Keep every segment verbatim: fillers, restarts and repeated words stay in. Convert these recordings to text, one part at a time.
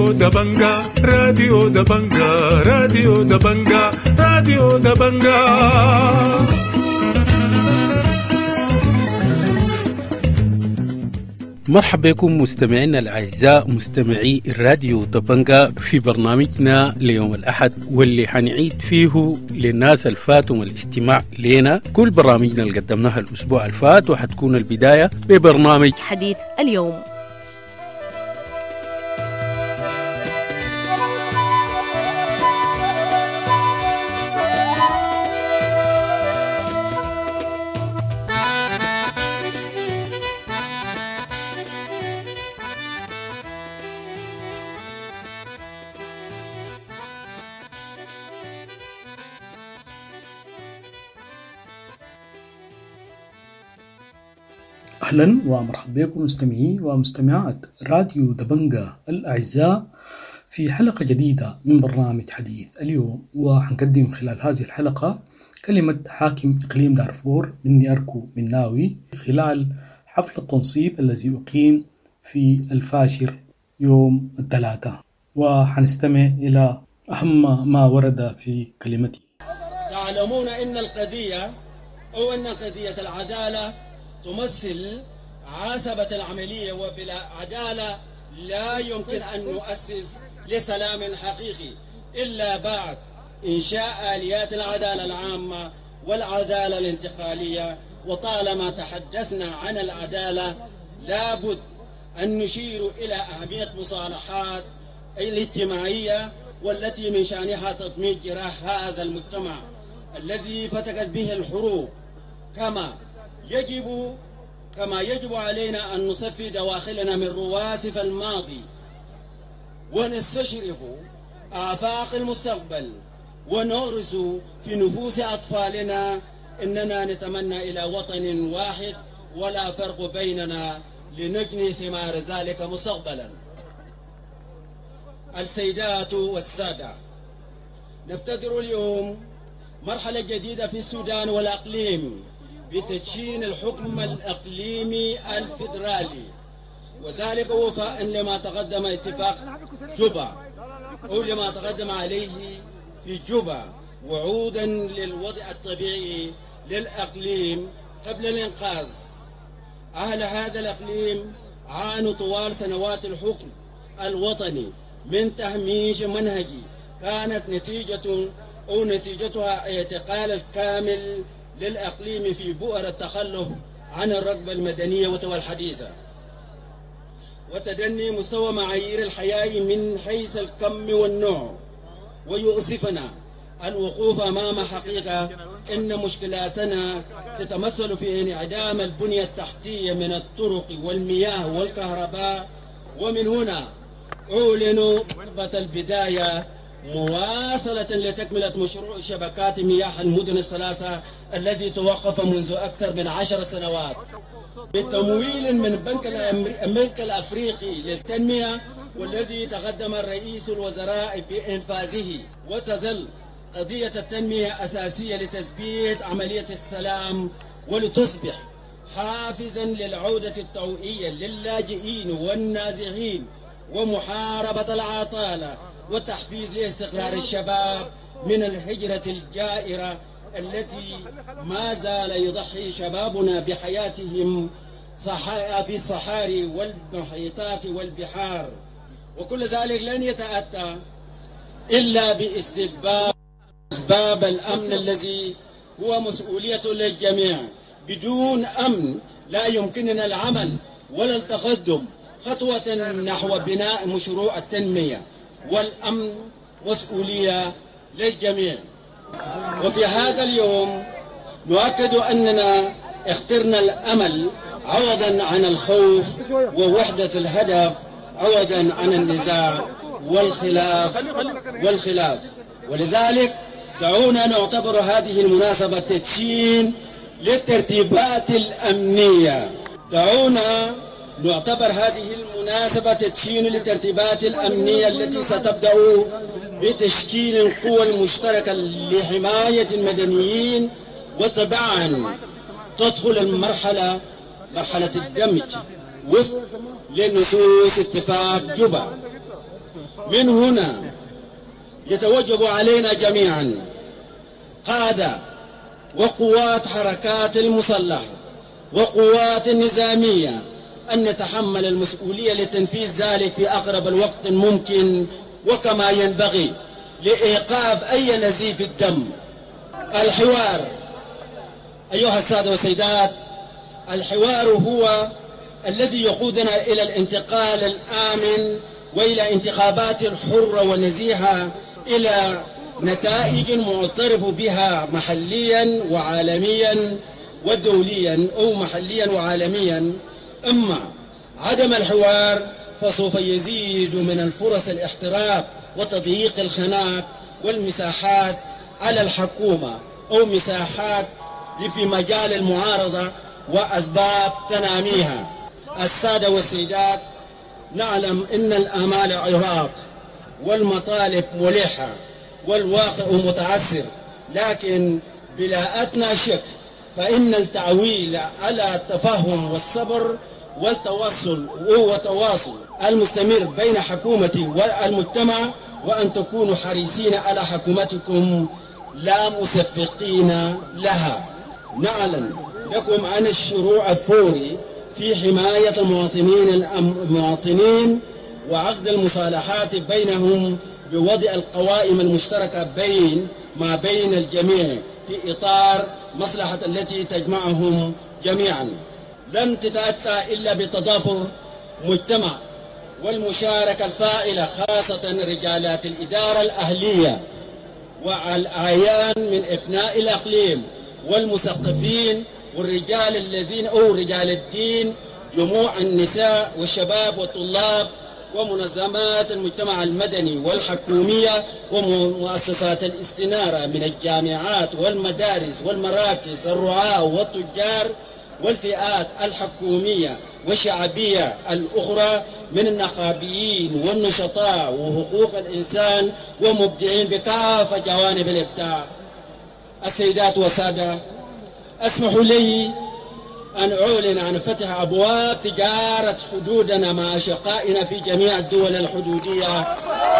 راديو دبنجا راديو دبنجا راديو دبنجا راديو دبنجا. مرحبا بكم مستمعينا الأعزاء مستمعي الراديو دبنجا في برنامجنا ليوم الأحد، واللي حنعيد فيه للناس الفاتهم الاستماع لنا كل برامجنا اللي قدمناها الأسبوع الفات، وحتكون البداية ببرنامج حديث اليوم. أهلا ومرحبا بكم مستمعي ومستمعات راديو دبنجا الأعزاء في حلقة جديدة من برنامج حديث اليوم. وحنقدم خلال هذه الحلقة كلمة حاكم إقليم دارفور من نياركو مناوي خلال حفل التنصيب الذي أقيم في الفاشر يوم الثلاثاء، وحنستمع إلى أهم ما ورد في كلمته. تعلمون أن القضية أو أن قضية العدالة تمثل عصبة العملية، وبلا عدالة لا يمكن أن نؤسس لسلام حقيقي إلا بعد إنشاء آليات العدالة العامة والعدالة الانتقالية. وطالما تحدثنا عن العدالة لابد أن نشير إلى أهمية مصالحات الاجتماعية والتي من شأنها تضمين جراح هذا المجتمع الذي فتكت به الحروب، كما يجب كما يجب علينا أن نصفي دواخلنا من رواسف الماضي ونستشرف آفاق المستقبل، ونغرس في نفوس أطفالنا إننا نتمنى إلى وطن واحد ولا فرق بيننا لنجني ثمار ذلك مستقبلا. السيدات والسادة، نبتدر اليوم مرحلة جديدة في السودان والأقليم بتدشين الحكم الإقليمي الفيدرالي، وذلك وفاء لما تقدم اتفاق جوبا أو لما تقدم عليه في جوبا، وعودا للوضع الطبيعي للأقليم قبل الإنقاذ. أهل هذا الأقليم عانوا طوال سنوات الحكم الوطني من تهميش منهجي كانت نتيجة أو نتيجتها اعتقال الكامل للأقليم في بؤر التخلف عن الرغبة المدنية والحديثة، وتدني مستوى معايير الحياة من حيث الكم والنوع. ويؤسفنا الوقوف أمام حقيقة إن مشكلاتنا تتمثل في انعدام البنية التحتية من الطرق والمياه والكهرباء. ومن هنا أعلن خطبة البداية مواصلة لتكملة مشروع شبكات مياه المدن الثلاثة الذي توقف منذ أكثر من عشر سنوات بتمويل من بنك أمريكا الأفريقي للتنمية، والذي تقدم الرئيس الوزراء بإنفاذه. وتظل قضية التنمية أساسية لتثبيت عملية السلام ولتصبح حافزا للعودة الطوعية للاجئين والنازحين ومحاربة العطالة وتحفيز لاستقرار الشباب من الهجرة الجائرة التي ما زال يضحي شبابنا بحياتهم في الصحاري والمحيطات والبحار. وكل ذلك لن يتأتى إلا باستتباب باب الأمن الذي هو مسؤولية للجميع. بدون أمن لا يمكننا العمل ولا التقدم خطوة نحو بناء مشروع التنمية، والأمن مسؤولية للجميع. وفي هذا اليوم نؤكد أننا اخترنا الأمل عوضا عن الخوف، ووحدة الهدف عوضا عن النزاع والخلاف والخلاف ولذلك دعونا نعتبر هذه المناسبة تدشين للترتيبات الأمنية. دعونا نعتبر هذه المناسبة تدشين للترتيبات الأمنية التي ستبدأ بتشكيل القوى المشتركة لحماية المدنيين، وتبعا تدخل المرحلة مرحلة الدمج وفق لنصوص اتفاق جوبا. من هنا يتوجب علينا جميعا قادة وقوات حركات المسلحة وقوات النظامية أن نتحمل المسؤولية لتنفيذ ذلك في أقرب الوقت الممكن، وكما ينبغي لإيقاف أي نزيف الدم. الحوار أيها السادة والسيدات، الحوار هو الذي يقودنا إلى الانتقال الآمن وإلى انتخابات حرة ونزيهة، إلى نتائج معترف بها محليا وعالميا ودوليا أو محليا وعالميا. أما عدم الحوار فسوف يزيد من الفرص الاحتراق وتضييق الخناق والمساحات على الحكومة أو مساحات في مجال المعارضة وأسباب تناميها. السادة والسيدات، نعلم أن الآمال عراض والمطالب ملحة والواقع متعسر، لكن بلا أدنى شك فإن التعويل على التفهم والصبر والتواصل والتواصل المستمر بين حكومتي والمجتمع، وأن تكونوا حريصين على حكومتكم لا مسفقين لها. نعلن لكم عن الشروع الفوري في حماية المواطنين المواطنين وعقد المصالحات بينهم بوضع القوائم المشتركة بين ما بين الجميع في إطار مصلحة التي تجمعهم جميعا. لن تتأتى إلا بتضافر مجتمع والمشاركة الفاعلة، خاصة رجالات الإدارة الأهلية والأعيان من أبناء الأقليم والمثقفين والرجال الذين أو رجال الدين، جموع النساء والشباب والطلاب ومنظمات المجتمع المدني والحكومية ومؤسسات الاستنارة من الجامعات والمدارس والمراكز، الرعاة والتجار والفئات الحكومية والشعبية الأخرى من النقابيين والنشطاء وحقوق الإنسان ومبدعين بكافة جوانب الإبداع. السيدات والسادة، اسمحوا لي أن أعلن عن فتح أبواب تجارة حدودنا مع أشقائنا في جميع الدول الحدودية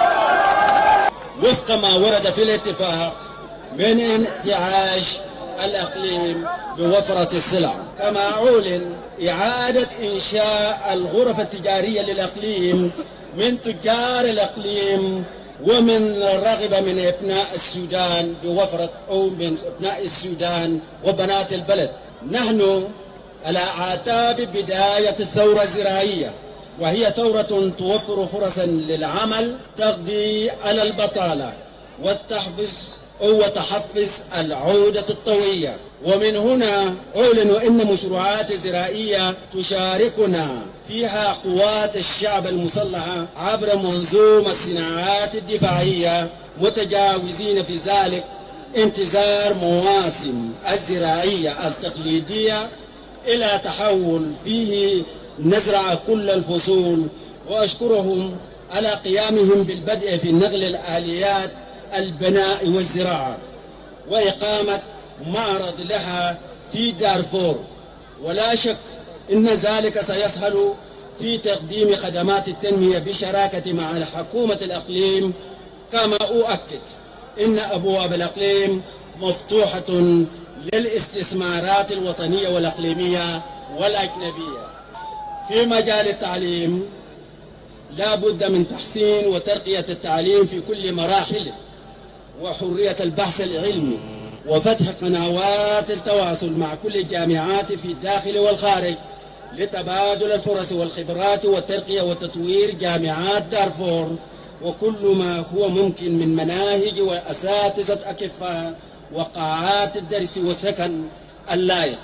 وفق ما ورد في الاتفاق من انتعاش الأقليم بوفرة السلع. كما أعلن إعادة إنشاء الغرف التجارية للأقليم من تجار الأقليم ومن الرغبة من أبناء السودان بوفرة أو من أبناء السودان وبنات البلد. نحن على أعتاب بداية الثورة الزراعية، وهي ثورة توفر فرصا للعمل تقضي على البطالة والتحفز أو تحفز العودة الطويلة. ومن هنا أعلن أن مشروعات زراعية تشاركنا فيها قوات الشعب المسلحة عبر منظومة الصناعات الدفاعية، متجاوزين في ذلك انتظار مواسم الزراعية التقليدية إلى تحول فيه نزرع كل الفصول. وأشكرهم على قيامهم بالبدء في نقل الآليات البناء والزراعة وإقامة معرض لها في دارفور، ولا شك إن ذلك سيسهل في تقديم خدمات التنمية بشراكة مع حكومة الأقليم. كما أؤكد إن أبواب الأقليم مفتوحة للاستثمارات الوطنية والأقليمية والأجنبية. في مجال التعليم لا بد من تحسين وترقية التعليم في كل مراحله، وحرية البحث العلمي، وفتح قنوات التواصل مع كل الجامعات في الداخل والخارج لتبادل الفرص والخبرات والترقية وتطوير جامعات دارفور وكل ما هو ممكن من مناهج وأساتذة أكفاء وقاعات الدرس والسكن اللائق.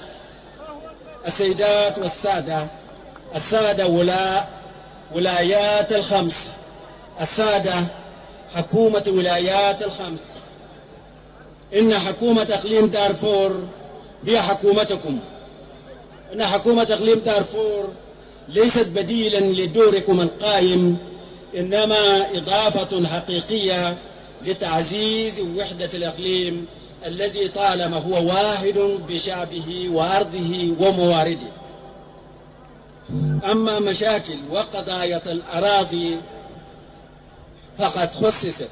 السيدات والسادة، السادة ولاء ولايات الخمس، السادة حكومة ولايات الخمس، إن حكومة إقليم دارفور هي حكومتكم. إن حكومة إقليم دارفور ليست بديلا لدوركم القائم، إنما إضافة حقيقية لتعزيز وحدة الإقليم الذي طالما هو واحد بشعبه وأرضه وموارده. أما مشاكل وقضايا الأراضي فقد خصصت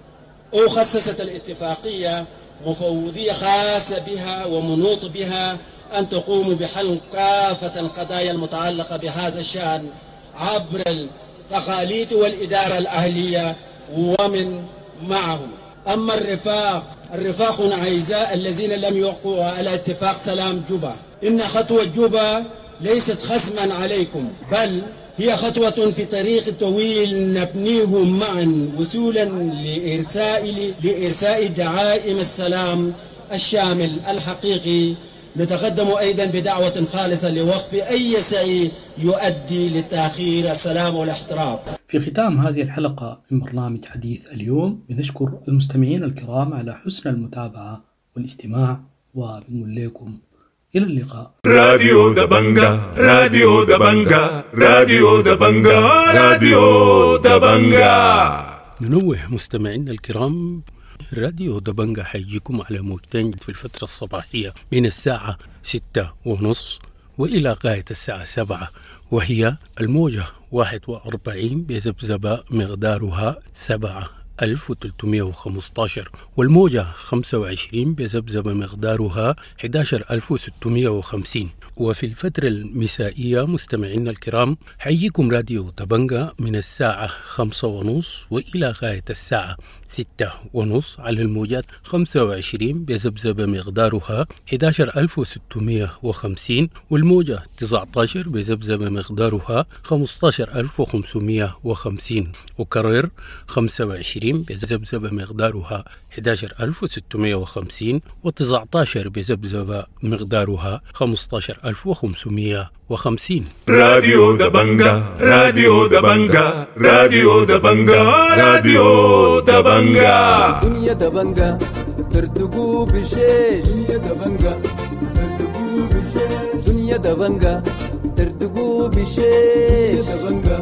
أو خصصت الاتفاقية مفوضية خاصة بها ومنوط بها أن تقوم بحل كافة القضايا المتعلقة بهذا الشأن عبر التقاليد والإدارة الأهلية ومن معهم. أما الرفاق الرفاق عايزاء الذين لم يوقعوا على اتفاق سلام جوبا، إن خطوة جوبا ليست خصما عليكم، بل هي خطوة في طريق طويل نبنيه معا وصولا لإرساء لإرساء دعائم السلام الشامل الحقيقي. نتقدم أيضا بدعوة خالصة لوقف أي سعي يؤدي لتأخير السلام والاحترام. في ختام هذه الحلقة من برنامج حديث اليوم بنشكر المستمعين الكرام على حسن المتابعة والاستماع، وبنقول لكم إلى اللقاء. راديو دبنجا راديو دبنجا راديو دبنجا راديو دبنجا. ننوه مستمعينا الكرام، راديو دبنجا حيجيكم على موجتين في الفترة الصباحية من الساعة ستة ونص وإلى غاية الساعة سبعة، وهي الموجة واحد وأربعين بذبذبة مقدارها سبعة ألف وثلاثمائة وخمسة عشر، والموجة خمسة وعشرين بذبذبة مقدارها أحد عشر ألف وستمائة وخمسين. وفي الفترة المسائية مستمعينا الكرام حييكم راديو دبنجا من الساعة خمسة ونص وإلى غاية الساعة ستة ونص على الموجات خمسة وعشرين بذبذبة مقدارها أحد عشر ألف وستمائة وخمسين، والموجة تسعة عشر بذبذبة مقدارها خمسة عشر ألف وخمسمائة وخمسين، وكرر خمسة وعشرين بذبذبة مقدارها أحد عشر ألف وستمائة وخمسين، وتسعة عشر بذبذبة مقدارها خمسة عشر ألف وخمسمائة وخمسين. راديو دبنجا راديو دبنجا راديو دبنجا راديو دبنجا. دنيا دبنجا ترتقو بشيش، دنيا دبنجا ترتقو بشيش، دنيا دبنجا ترتقو بشيش، دبنجا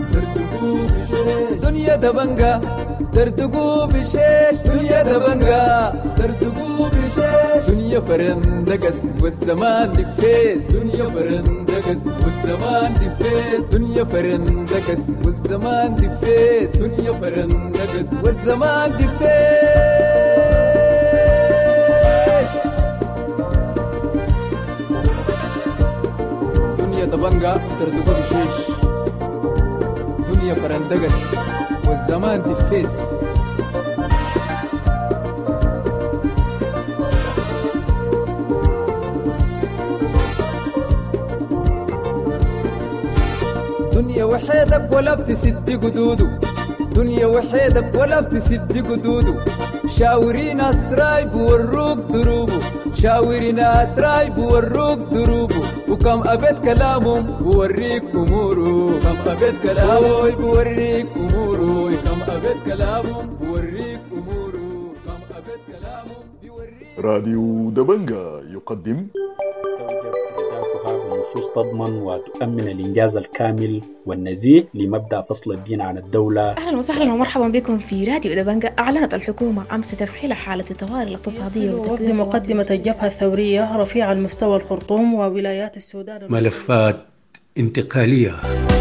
ترتقو بشيش، دنيا دبنجا ترتقو بشيش، دنيا دبنجا ترتقو بشيش، دنيا فرندقس والزمان دفيس، دنيا فرندقس والزمان دفيس، دنيا فرندقس والزمان دفيس، دنيا فرندقس والزمان دفيس. دنيا دبنجا ترتقو بشيش، دنيا فرندقس والزمان دفيس. دنيا وحيدك ولا بتسد قدودو، دنيا وحيدك ولا بتسد قدودو، شاوري ناس راي بوروك دروبو، شاوري ناس راي بوروك دروبو، وكم أبيت كلامهم بوريك أمورو، كم أبيت كلامهم بوريك أمورو، كم أبيت كلامهم بوريك أمورو، كم أبيت كلامهم بوريك. راديو دبنجا يقدم بنصوص تضمن وتؤمن الإنجاز الكامل والنزيه لمبدأ فصل الدين عن الدولة. أهلا وسهلا ومرحبا بكم في راديو دبنجا. أعلنت الحكومة أمس تفعيل حالة الطوارئ الاقتصادية وفد مقدمة الجبهة الثورية رفيع المستوى الخرطوم وولايات السودان ملفات انتقالية.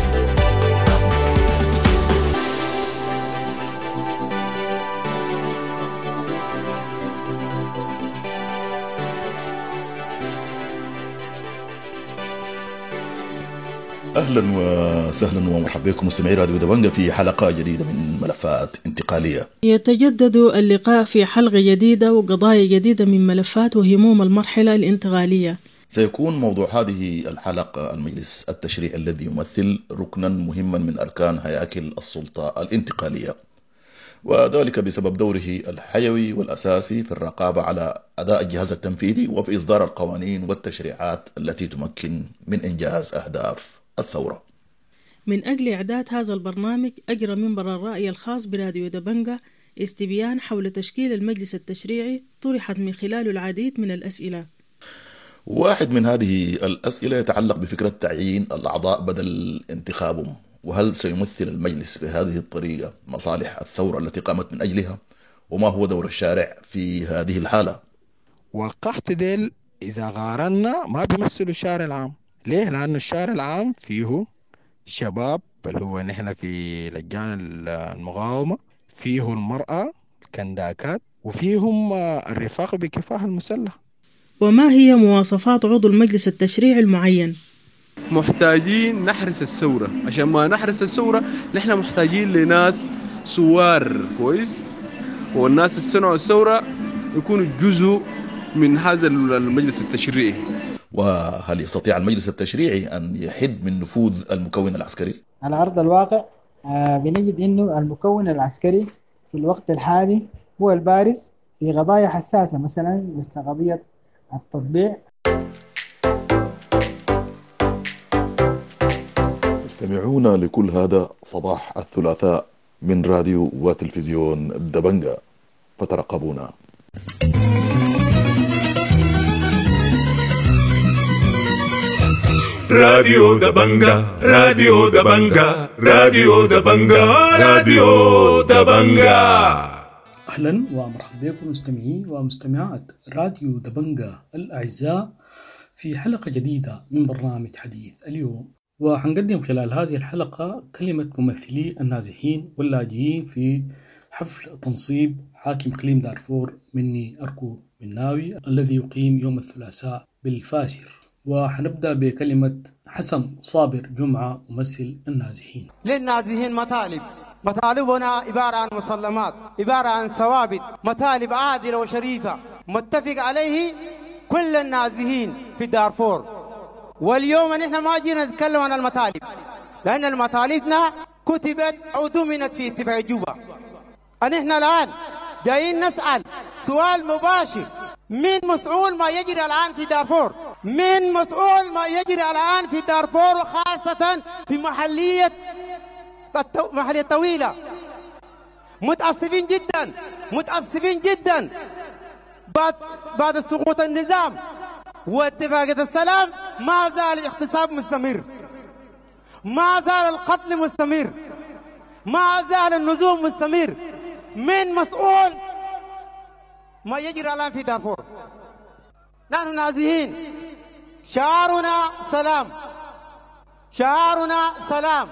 أهلا وسهلا ومرحبا بكم مستمعي راديو دبنجا في حلقة جديدة من ملفات انتقالية. يتجدد اللقاء في حلقة جديدة وقضايا جديدة من ملفات وهموم المرحلة الانتقالية. سيكون موضوع هذه الحلقة المجلس التشريعي الذي يمثل ركنا مهما من أركان هياكل السلطة الانتقالية، وذلك بسبب دوره الحيوي والأساسي في الرقابة على أداء الجهاز التنفيذي وفي إصدار القوانين والتشريعات التي تمكن من إنجاز أهداف الثورة. من أجل إعداد هذا البرنامج أجرى منبر الرأي الخاص براديو دبنجا استبيان حول تشكيل المجلس التشريعي طرحت من خلاله العديد من الأسئلة. واحد من هذه الأسئلة يتعلق بفكرة تعيين الأعضاء بدل انتخابهم، وهل سيمثل المجلس بهذه الطريقة مصالح الثورة التي قامت من أجلها؟ وما هو دور الشارع في هذه الحالة؟ والقحط ديل إذا غارنا ما بيمثلوا الشارع العام. ليه؟ لأنه الشارع العام فيه شباب اللي هو نحن في لجان المقاومة، فيه المرأة الكنداكات، وفيهم الرفاق بكفاح المسلح. وما هي مواصفات عضو المجلس التشريعي المعين؟ محتاجين نحرس الثورة. عشان ما نحرس الثورة نحن محتاجين لناس سوار كويس، والناس اللي صنعوا الثورة يكونوا جزء من هذا المجلس التشريعي. وهل يستطيع المجلس التشريعي أن يحد من نفوذ المكون العسكري؟ على أرض الواقع آه بنجد أنه المكون العسكري في الوقت الحالي هو البارز في قضايا حساسة، مثلا مثل قضية التطبيع. استمعونا لكل هذا صباح الثلاثاء من راديو وتلفزيون دبنجة، فترقبونا. راديو دبنجة راديو دبنجة راديو دبنجة راديو دبنجة. أهلا ومرحبا بكم مستمعي ومستمعات راديو دبنجة الأعزاء في حلقة جديدة من برنامج حديث اليوم، وحنقدم خلال هذه الحلقة كلمة ممثلي النازحين واللاجئين في حفل تنصيب حاكم إقليم دارفور مني أركو مناوي الذي يقيم يوم الثلاثاء بالفاشر. وحنبدأ بكلمة حسن صابر جمعة ممثل النازحين. للنازحين مطالب، مطالبنا عبارة عن مسلمات، عبارة عن ثوابت، مطالب عادلة وشريفة متفق عليه كل النازحين في دارفور. واليوم نحن ما جينا نتكلم عن المطالب، لأن المطالبنا كتبت أو ضمنت في اتفاق جوبا. نحن الآن جايين نسأل سؤال مباشر: من مسؤول ما يجري الآن في دارفور؟ من مسؤول ما يجري الآن في دارفور، وخاصة في محلية محلية طويلة؟ متعصبين جدا، متعصبين جدا بعد بعد سقوط النظام واتفاقية السلام. ما زال الاغتصاب مستمر، ما زال القتل مستمر، ما زال النزوح مستمر. من مسؤول ما يجري الآن في دارفور؟ نحن نازحين، شعارنا سلام، شعارنا سلام.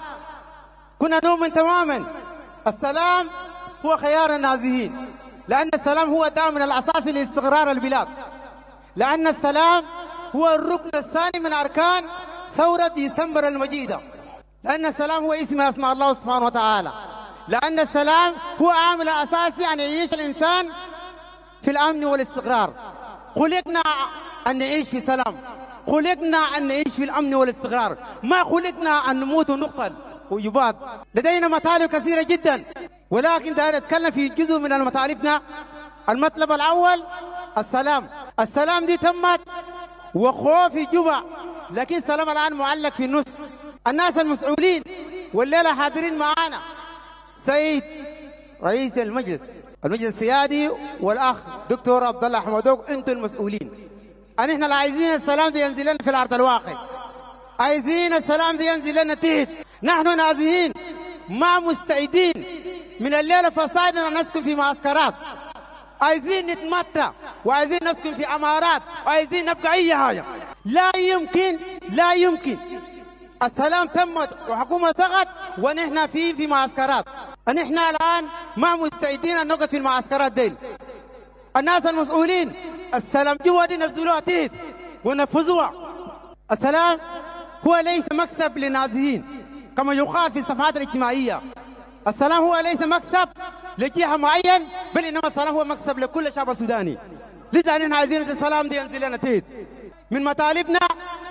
كنا نؤمن تماما السلام هو خيار النازحين، لأن السلام هو الدعم الأساسي لاستقرار البلاد، لأن السلام هو الركن الثاني من أركان ثورة ديسمبر المجيدة، لأن السلام هو اسم أسماء الله سبحانه وتعالى، لأن السلام هو عامل أساسي أن يعيش الإنسان في الأمن والاستقرار. خلقنا أن نعيش في سلام، خلقنا أن نعيش في الأمن والاستقرار، ما خلقنا أن نموت ونقتل ويباد. لدينا مطالب كثيرة جدا، ولكن دائما نتكلم في جزء من مطالبنا. المطلب الأول السلام. السلام دي تمت وخوف في جوبا، لكن السلام الآن معلق في النص. الناس المسؤولين والليلة حاضرين معانا سيد رئيس المجلس المجلس السيادي والأخ دكتور عبد الله حمدوك، أنتم المسؤولين. أن إحنا لا عايزين السلام ده ينزل لنا في الأرض الواقع، عايزين السلام ده ينزل لنا تحت. نحن نازحين ما مستعدين من الليلة فصاعدا أن نسكن في معسكرات، عايزين نتمتع وعايزين نسكن في عمارات وعايزين نبقى أي حاجة. لا يمكن، لا يمكن. السلام تمت وحكومة سقط ونحن في في معسكرات. نحن الآن ما مستعدين أن نقعد في المعسكرات ديل. الناس المسؤولين السلام جوا دي نزلوها تحت ونفذوها. السلام هو ليس مكسب للنازحين كما يقال في الصفحات الاجتماعية. السلام هو ليس مكسب لجهة معين، بل إنما السلام هو مكسب لكل شعب سوداني. لذا نحن عايزين السلام دي ينزل لنا تحت. من مطالبنا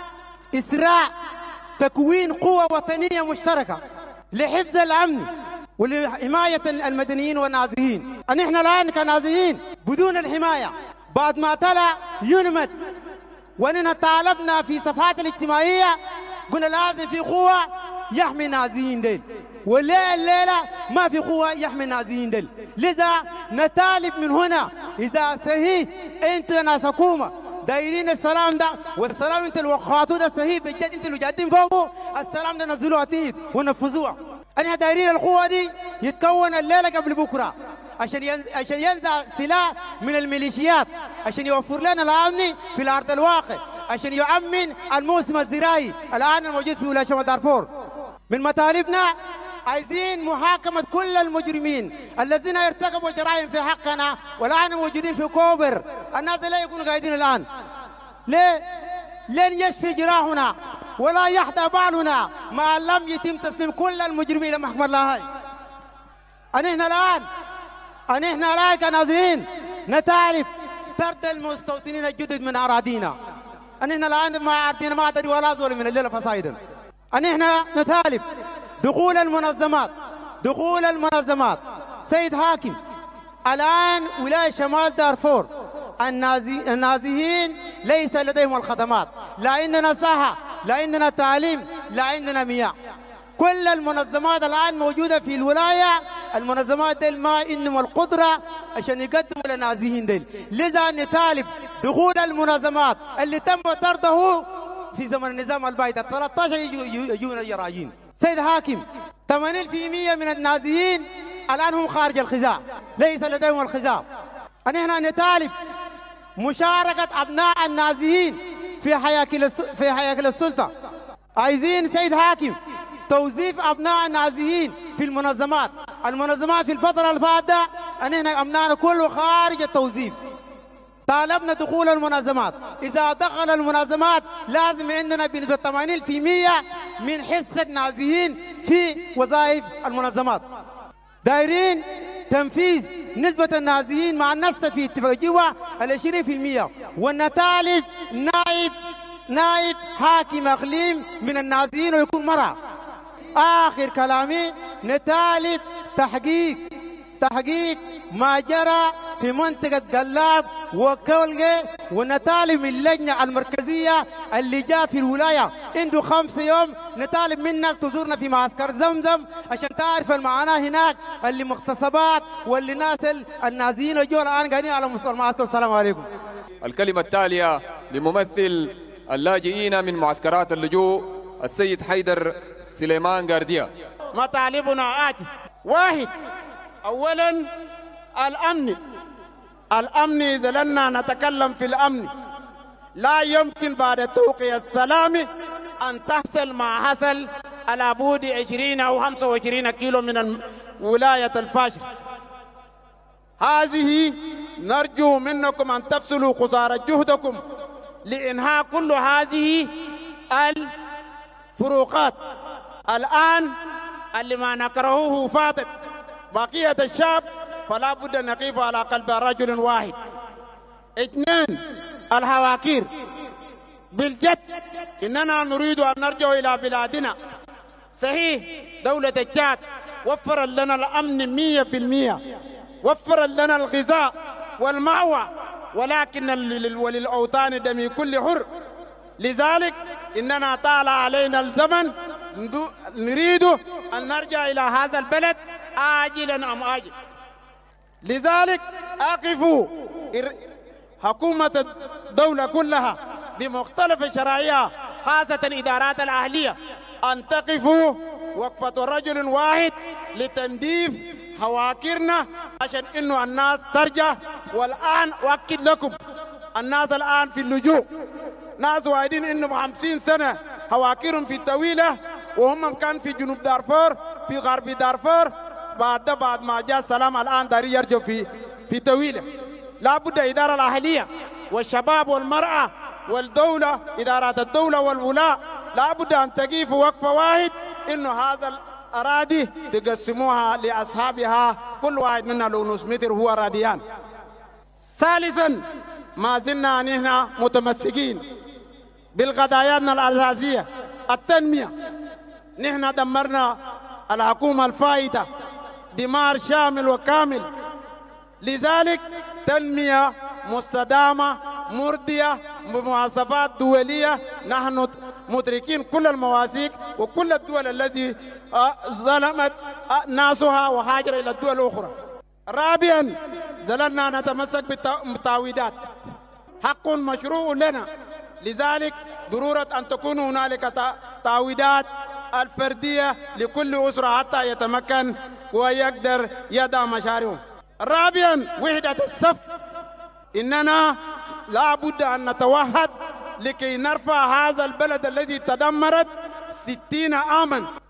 إسراع تكوين قوة وطنية مشتركة لحفظ الأمن ولحماية المدنيين والنازحين. نحن الآن كنازحين بدون الحماية بعد ما طلع يونمت، ونحن طالبنا في صفحات الاجتماعية قلنا لازم في قوة يحمي النازحين ديل، والليلة الليلة ما في قوة يحمي النازحين ديل. لذا نطالب من هنا إذا صحيح أنتوا ناس حكومة دايرين السلام ده، والسلام انت اللي وقعتوه ده صحيح بجد، انت اللي جادين فوقه، السلام ده نزلوها تحت ونفذوها. احنا دايرين القوة دي يتكون الليلة قبل بكرة عشان ين... عشان ينزع سلاح من الميليشيات، عشان يوفر لنا الأمن في الأرض الواقع، عشان يؤمن الموسم الزراعي الآن الموجود في ولاية شمال دارفور. من مطالبنا عايزين محاكمة كل المجرمين الذين ارتكبوا جرائم في حقنا والآن موجودين في كوبر. الناس لا يكونوا قاعدين الآن. ليه؟ لن يشفي جراحنا ولا يحظى بالنا ما لم يتم تسليم كل المجرمين إلى محكمة الله. هاي أن إحنا الآن أن إحنا الآن كناظرين نطالب طرد المستوطنين الجدد من أراضينا. أن إحنا الآن ما أراضينا ما أدري ولا زول من الليلة فصايدا. أن إحنا نطالب دخول المنظمات دخول المنظمات. سيد حاكم، الآن ولاية شمال دارفور النازي النازيين ليس لديهم الخدمات، لا عندنا صحة، لا عندنا تعليم، لا عندنا مياه. كل المنظمات الآن موجودة في الولاية، المنظمات دي ما عندهم القدرة عشان يقدموا للنازيين دي. لذا نطالب دخول المنظمات اللي تم طرده في زمن النظام البايد ثلاثة عشر يجون الجراجين. سيد حاكم، ثمانين بالمئة من النازيين الآن هم خارج الخزاع، ليس لديهم الخزاع. نحن نطالب مشاركة أبناء النازيين في حياكل في حياكل السلطة. عايزين سيد حاكم توظيف أبناء النازيين في المنظمات. المنظمات في الفترة اللي فاتت أن احنا أبنائنا كله خارج التوظيف. طالبنا دخول المنظمات. إذا دخل المنظمات لازم عندنا بنسبة ثمانين بالمئة من حصة النازيين في وظائف المنظمات. دايرين تنفيذ نسبة النازيين مع النص في اتفاق جوا العشرين بالمئة، والنتالب نائب نائب حاكم اقليم من النازيين ويكون مرة. آخر كلامي نتالب تحقيق تحقيق ما جرى في منطقة قلاب وكولغي، ونطالب من اللجنة المركزية اللي جاء في الولاية عنده خمس يوم نطالب منك تزورنا في معسكر زمزم عشان تعرف المعاناة هناك اللي مغتصبات واللي ناس النازيين اللي الآن قاعدين على مستوى المعسكر. السلام عليكم. الكلمة التالية لممثل اللاجئين من معسكرات اللجوء السيد حيدر سليمان قاردية. مطالبنا آتي: واحد، أولا الأمن. الأمن إذا لنا نتكلم في الأمن لا يمكن بعد توقيع السلام أن تحصل ما حصل على بعد عشرين أو خمسة وعشرين كيلو من ولاية الفاشر. هذه نرجو منكم أن تبذلوا قصارى جهدكم لإنهاء كل هذه الفروقات. الآن اللي ما نكرهه فاطت، بقية الشعب فلا بد أن نقف على قلب رجل واحد. اثنين، الهواكير. بالجد إننا نريد أن نرجع إلى بلادنا. صحيح دولة الجاد وفرت لنا الأمن مية في المية، وفرت لنا الغذاء والمأوى، ولكن وللأوطان دم كل حر. لذلك إننا طال علينا الزمن، نريد أن نرجع إلى هذا البلد آجلا أم آجل. لذلك أقفوا حكومة الدولة كلها بمختلف شرائعها خاصة إدارات الأهلية أن تقفوا وقفة رجل واحد لتنظيف هواكرنا عشان إنه الناس ترجع. والآن أؤكد لكم الناس الآن في اللجوء ناس واعدين إنه بخمسين سنة هواكرهم في الطويلة، وهم كان في جنوب دارفور في غرب دارفور. بعد بعد ما جاء السلام الآن داري يرجع في في طويلة. لا بد إدارة الأهلية والشباب والمرأة والدولة، إدارات الدولة والولاء لا بد أن تقف وقفة واحد إنه هذا الأراضي تقسموها لأصحابها كل واحد منا لو نص متر هو راديان. ثالثا، ما زلنا نحن متمسكين بالقضايانا الأساسية. التنمية، نحن دمرنا الحكومة الفائتة دمار شامل وكامل. لذلك تنمية مستدامة مرضية بمواصفات دولية. نحن مدركين كل المواثيق وكل الدول التي ظلمت ناسها وهاجر إلى الدول الأخرى. رابعا، ظللنا نتمسك بالتعويضات، حق مشروع لنا. لذلك ضرورة أن تكون هنالك تعويضات الفردية لكل أسرة حتى يتمكن ويقدر يدعى مشاريعه. رابعا، وحدة الصف. إننا لا بد أن نتوحد لكي نرفع هذا البلد الذي تدمرت ستين عاما.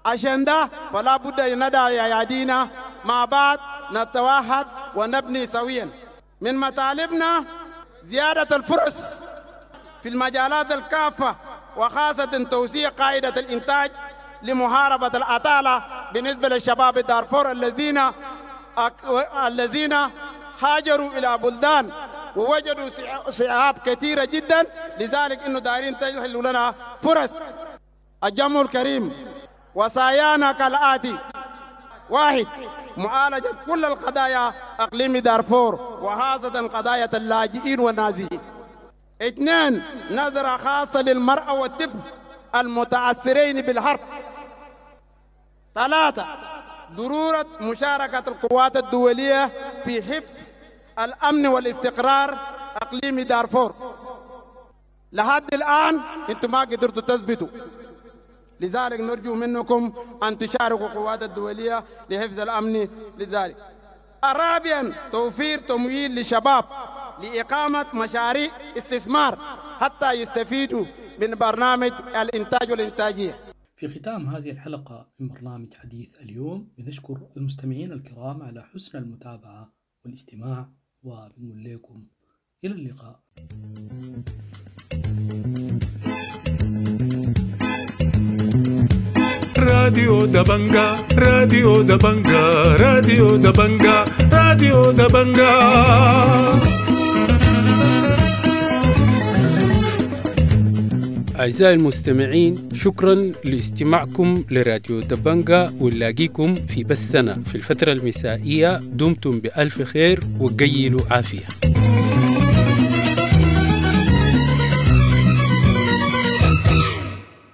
عشان ده فلا بد ندى يا يدينا مع بعض نتوحد ونبني سويا. من مطالبنا زيادة الفرص في المجالات الكافة، وخاصة توسيع قاعدة الإنتاج لمحاربة العطالة بالنسبة للشباب دارفور الذين أك... الذين هاجروا إلى بلدان ووجدوا صعاب كثيرة جدا، لذلك إنه دايرين تحلوا لنا فرص. الجمع الكريم، وصايانا كالآتي: واحد، معالجة كل القضايا أقليم دارفور وخاصة قضايا اللاجئين والنازحين. اثنين، نظرة خاصة للمرأة والطفل المتأثرين بالحرب. ثلاثة، ضرورة مشاركة القوات الدولية في حفظ الأمن والاستقرار أقليم دارفور. لحد الآن أنتم ما قدرتوا تثبتوا، لذلك نرجو منكم أن تشاركوا القوات الدولية لحفظ الأمن. لذلك رابعا، توفير تمويل لشباب لإقامة مشاريع استثمار حتى يستفيدوا من برنامج الإنتاج والإنتاجية. في ختام هذه الحلقة من برنامج حديث اليوم بنشكر المستمعين الكرام على حسن المتابعة والاستماع، وبنقول لكم إلى اللقاء. راديو دبنجا راديو دبنجا راديو دبنجا راديو دبنجا. أعزائي المستمعين، شكرا لاستماعكم لراديو دبنجا، ونلاقيكم في بثنا في الفترة المسائية. دمتم بألف خير وقيلوا عافية.